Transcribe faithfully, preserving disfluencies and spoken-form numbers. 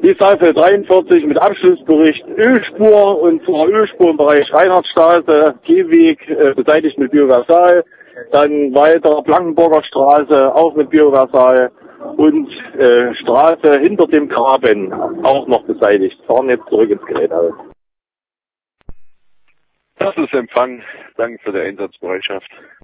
Die Saalfeld dreiundvierzig mit Abschlussbericht Ölspur, und zwar Ölspur im Bereich Reinhardtstraße, Gehweg äh, beseitigt mit Bioversal, dann weiter Blankenburger Straße auch mit Bioversal und äh, Straße hinter dem Graben auch noch beseitigt. Fahren jetzt zurück ins Geräthaus. Das ist Empfang. Danke für die Einsatzbereitschaft.